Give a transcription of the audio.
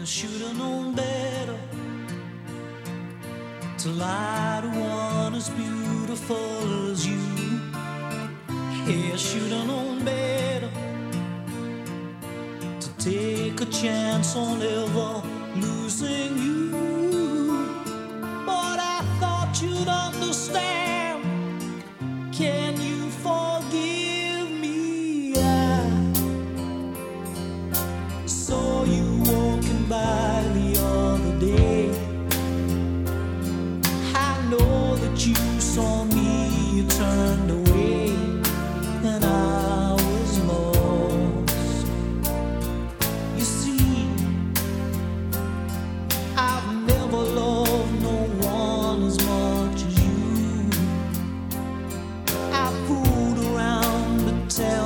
should've known better to lie to one as beautiful as you. Yeah, should've known better to take a chance on ever losing you.